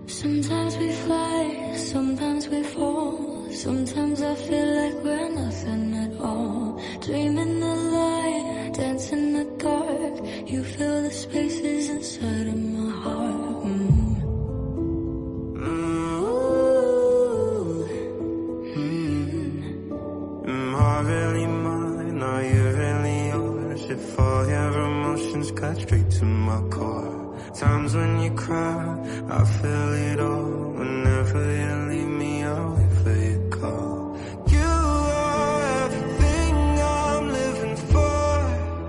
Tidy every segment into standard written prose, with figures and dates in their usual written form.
Sometimes we fly, sometimes we fall. Sometimes I feel like we're nothing at all. Dream in the light, dance in the dark. You fill the spaces inside of my heart. Am I really mine? Are you really yours? If all your emotions cut straight to my core. Times when you cry, I feel it all. Whenever you leave me, I'll wait for your call. You are everything I'm living for.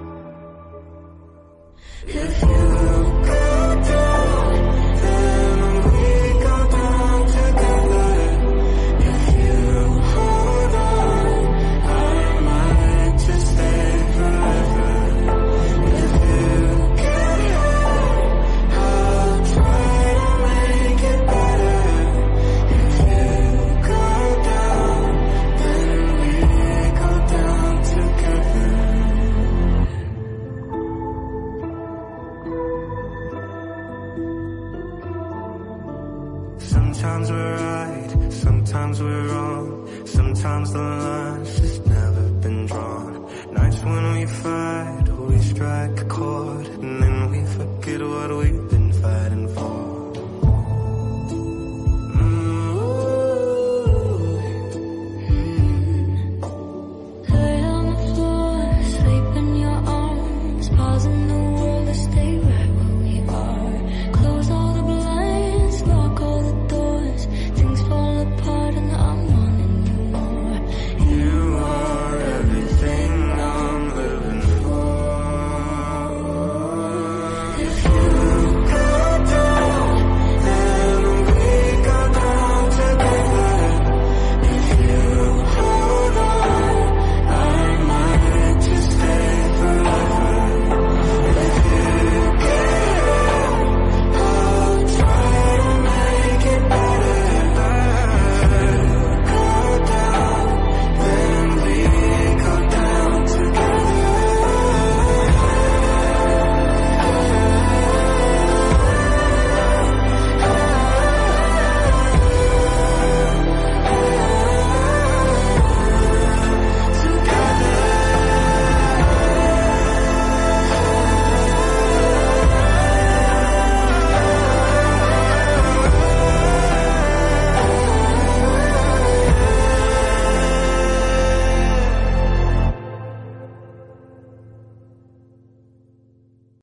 If you go down, then we go down together. If you hold on, I might just stay forever. If you get hurt, I'll try to make it better. If you go down, then we go down together. Sometimes we're right, sometimes we're wrong. Sometimes the line's just never been drawn. Nights when we fight, we strike a chord.